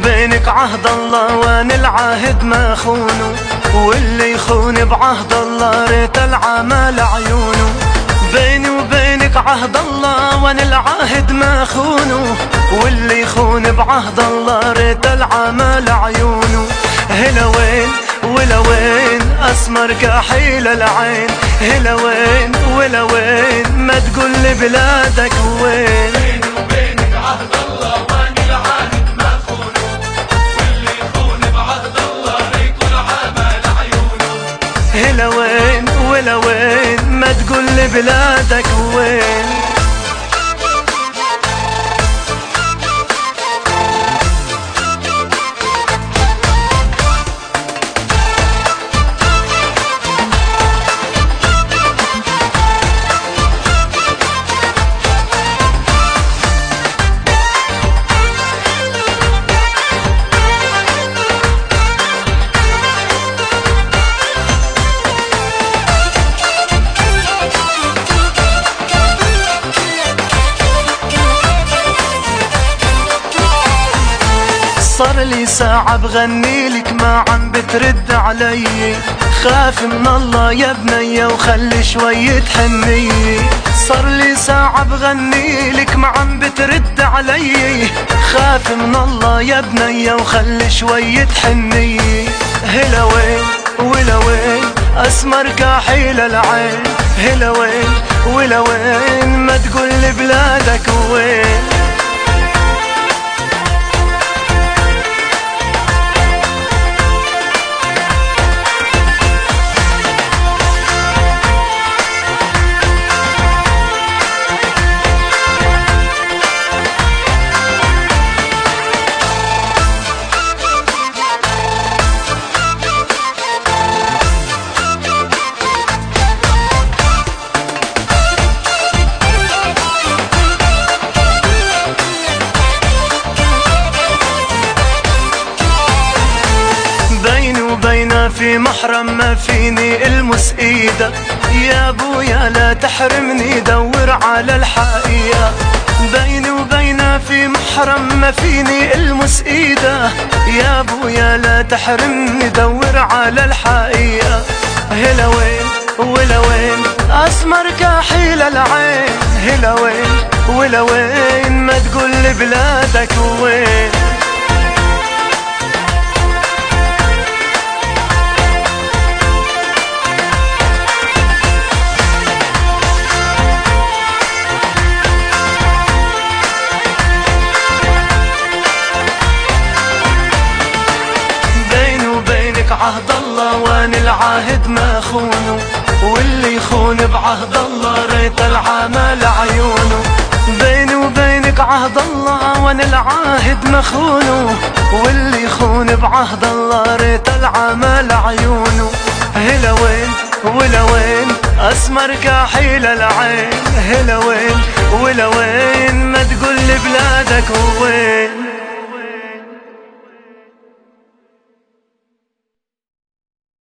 وبينك عهد الله وان العهد ما خونه، واللي يخون بعهد الله ريت العمى لعيونه. بيني وبينك عهد الله وان العهد ما خونه، واللي يخون بعهد الله ريت العمى لعيونه. هلا وين ولا وين اسمر كحيل العين، هلا وين ولا وين ما تقول لي بلادك وين. بيني وبينك عهد الله وان العهد ما خونه، واللي يخون بعهد الله ريت العمى لعيونه. هلا وين ولا وين ما تقول لي بلادك وين. صار لي ساعة بغني لك ما عم بترد علي، خاف من الله يا بنية وخلي شوية حنية. صار لي ساعة بغني لك ما عم بترد علي، خاف من الله يا بنية وخلي شوية حنية. هلا وين ولا وين اسمر كحيل العين، هلا وين ولا وين ما تقول لي بلادك وين. في محرم ما فيني المس ايده، يا ابويا لا تحرمني دور على الحقيقة. بيني وبينها في محرم ما فيني المس ايده، يا ابويا لا تحرمني دور على الحقيقة. هلا وين ولا وين اسمر كحيل العين، هلا وين ولا وين ما تقول لي بلادك وين. عهد الله وان العهد ما خونه، واللي يخون بعهد الله ريت العمى لعيونه. بيني وبينك عهد الله وان العهد ما خونه، واللي يخون بعهد الله ريت العمى لعيونه. هلا وين ولا وين اسمر كحيل العين، هلا وين ولا وين ما تقول لي بلادك وين.